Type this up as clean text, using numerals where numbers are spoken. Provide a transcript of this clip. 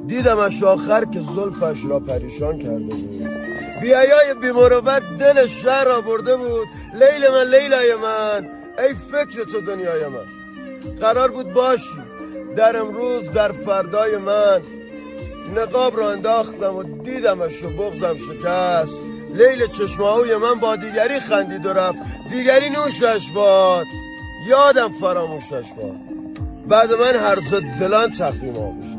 دیدمش آخر که زلفش را پریشان کرده بود. بیایای بیمروت دل شهر را برده بود. لیل من لیلای من، ای فکر تو دنیای من. قرار بود باشی در امروز در فردای من. نقاب را انداختم و دیدمش و بغضم شکست. لیل چشماوی من با دیگری خندید و رفت. دیگری نوشش باد، یادم فراموشش باد. بعد من هر زد دلان تقویم آبش.